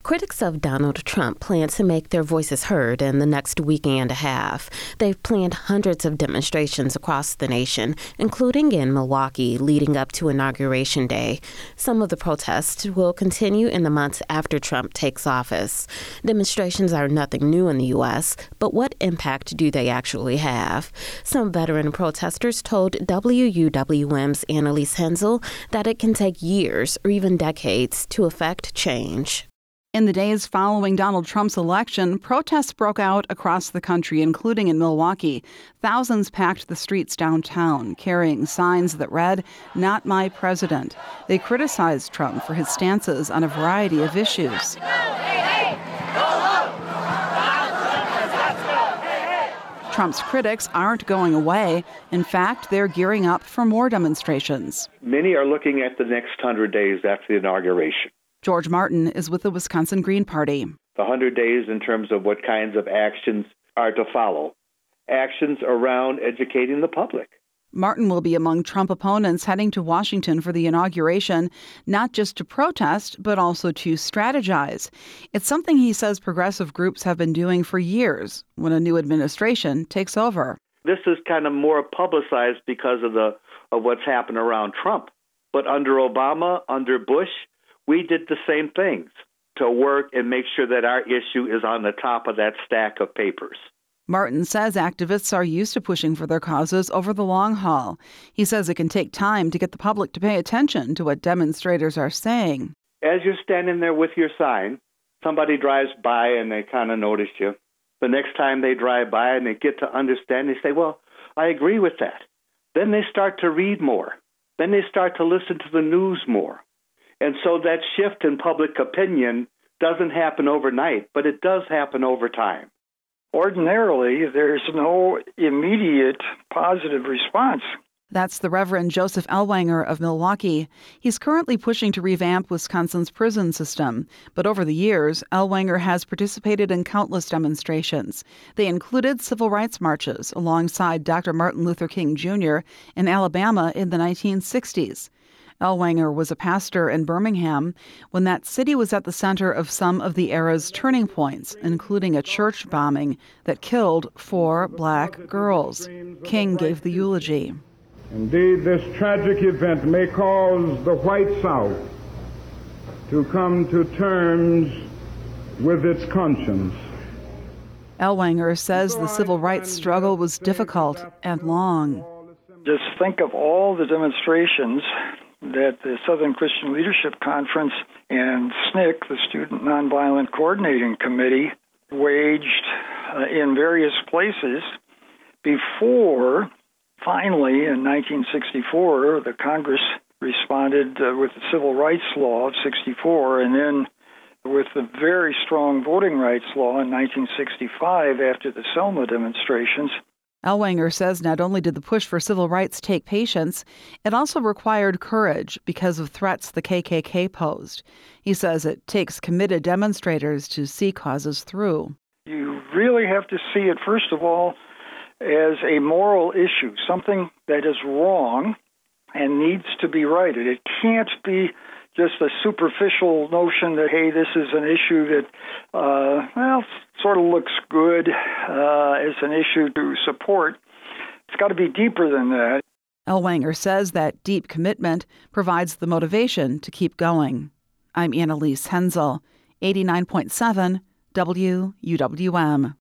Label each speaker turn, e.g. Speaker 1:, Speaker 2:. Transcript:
Speaker 1: Critics of Donald Trump plan to make their voices heard in the next week and a half. They've planned hundreds of demonstrations across the nation, including in Milwaukee, leading up to Inauguration Day. Some of the protests will continue in the months after Trump takes office. Demonstrations are nothing new in the U.S., but what impact do they actually have? Some veteran protesters told WUWM's Annalise Hensel that it can take years or even decades to effect change.
Speaker 2: In the days following Donald Trump's election, protests broke out across the country, including in Milwaukee. Thousands packed the streets downtown, carrying signs that read, "Not my president." They criticized Trump for his stances on a variety of issues. Trump's critics aren't going away. In fact, they're gearing up for more demonstrations.
Speaker 3: Many are looking at the next 100 days after the inauguration.
Speaker 2: George Martin is with the Wisconsin Green Party.
Speaker 3: The 100 days in terms of what kinds of actions are to follow. Actions around educating the public.
Speaker 2: Martin will be among Trump opponents heading to Washington for the inauguration, not just to protest, but also to strategize. It's something he says progressive groups have been doing for years when a new administration takes over.
Speaker 3: This is kind of more publicized because of what's happened around Trump. But under Obama, under Bush, we did the same things to work and make sure that our issue is on the top of that stack of papers.
Speaker 2: Martin says activists are used to pushing for their causes over the long haul. He says it can take time to get the public to pay attention to what demonstrators are saying.
Speaker 3: As you're standing there with your sign, somebody drives by and they kind of notice you. The next time they drive by and they get to understand, they say, well, I agree with that. Then they start to read more. Then they start to listen to the news more. And so that shift in public opinion doesn't happen overnight, but it does happen over time.
Speaker 4: Ordinarily, there's no immediate positive response.
Speaker 2: That's the Reverend Joseph Ellwanger of Milwaukee. He's currently pushing to revamp Wisconsin's prison system. But over the years, Ellwanger has participated in countless demonstrations. They included civil rights marches alongside Dr. Martin Luther King Jr. in Alabama in the 1960s. Ellwanger was a pastor in Birmingham when that city was at the center of some of the era's turning points, including a church bombing that killed 4 black girls. King gave the eulogy.
Speaker 5: Indeed, this tragic event may cause the white South to come to terms with its conscience.
Speaker 2: Ellwanger says the civil rights struggle was difficult and long.
Speaker 4: Just think of all the demonstrations that the Southern Christian Leadership Conference and SNCC, the Student Nonviolent Coordinating Committee, waged in various places before, finally, in 1964, the Congress responded with the Civil Rights Law of 64, and then with the very strong voting rights law in 1965 after the Selma demonstrations.
Speaker 2: Ellwanger says not only did the push for civil rights take patience, it also required courage because of threats the KKK posed. He says it takes committed demonstrators to see causes through.
Speaker 4: You really have to see it, first of all, as a moral issue, something that is wrong and needs to be righted. It can't be just a superficial notion that, hey, this is an issue that, sort of looks good as an issue to support. It's got to be deeper than that.
Speaker 2: Ellwanger says that deep commitment provides the motivation to keep going. I'm Annalise Hensel, 89.7 WUWM.